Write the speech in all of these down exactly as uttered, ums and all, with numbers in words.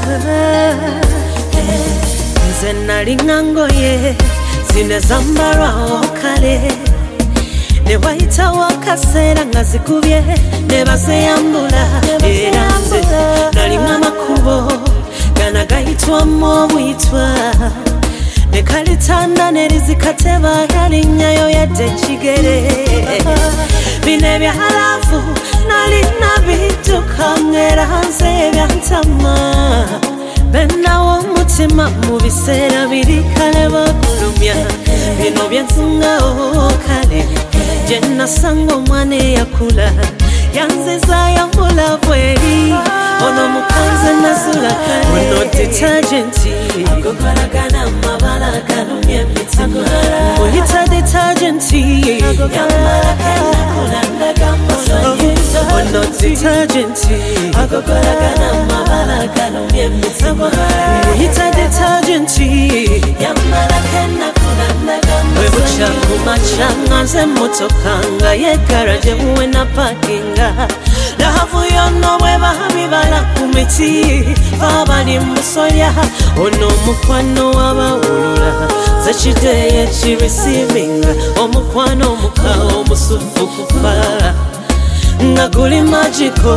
Nze nalinga ngoye zine zambalwawo kale ne wayitawo akaseera nga zikubye ne bazeyambula era nze nalinga amakubo gana gayitwamu obuyitwa ne kalitanda ne lizikateba yalinyayo yadde ekigere bino ebyalavu nalina bidduka ngera nze ebyantama benawo omutima mu biseera biri kale bagulumya bino byensungawo kale gye nasanga omwana eyakula yanziza yamulavu eri ono mukanze nazula kale ono detergenti agokolagana amabala galumya emitima muyita detergenti yamala kenakula ndagamusanyu ono detergenti agokolagana amabala galumya emitima muyita detergenti yamala kenakula ndagamusanyu webuca kumaca nganze emmotoka nga yegara gye muwe na pakinga laavu yonna bwe babibala ku miti abali musolya ono omukwano wabawulula zekideeyo ekirisivinga omukwano omukawo omusufu kufa nga guli magiko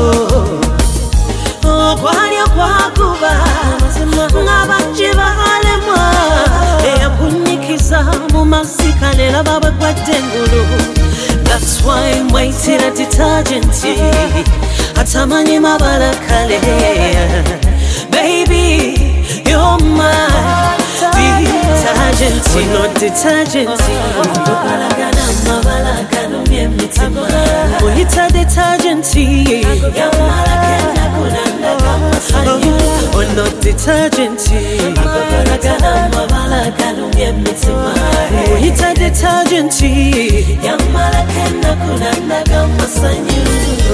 okwali okwakuba ng'abangi balemwa eyakunyikiza mu mazzi kale laba bwe gwadde engulu. That's why I'm waiting at detergent. Atamanyi mabala kale. Baby, you're my detergent. We're not detergent. Agokolagana mabala galumya emitima. Muyita detergent. Yamala kena kunanda kamasanyu. We're not detergent. Agokolagana mabala galumya emitima. Muyita detergent. Yamala kena kunanda kamasanyu.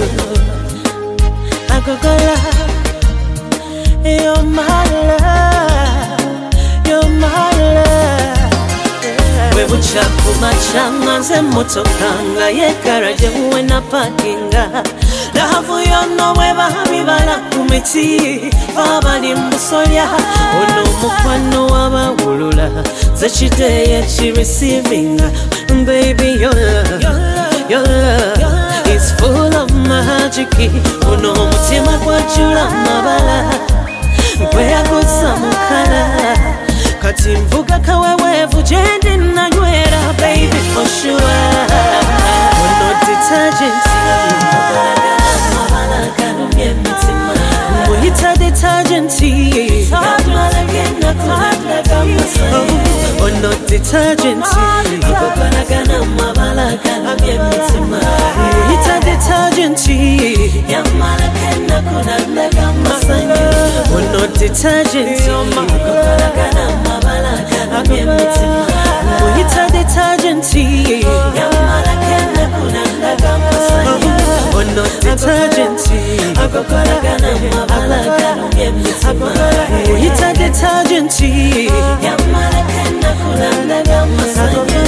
Agogola, you're my love, you're my love. Webuca kumaca nganze emmotoka nga yegara gye muwe na pakinga laavu yonna bwe babibala ku miti abali musolya ono omukwano wabawulula zekideeyo ekirisivinga. Baby, your love, your love is full of magic. Uno omutima gwajjula amabala gweyaguza mukala kati nvuga kaweweevu gye ndi nanywera baby for sure. Uno detergent amabala galumya emitima muyita detergent yamala genda kunanda kamasanyu. Ono detergent agokolagana amabala galumya emitima muyita detergent yamala kena kunanda kamasanyu. Ono detergent agokolagana amabala galumya emitima muyita detergent yamala kena kunanda kamasanyu. Ono detergent agokolagana amabala galumya emitima muyita detergent yamala kena kunanda kamasanyu.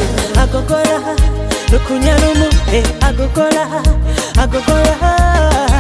Agogola lukunya lumu agogola agogola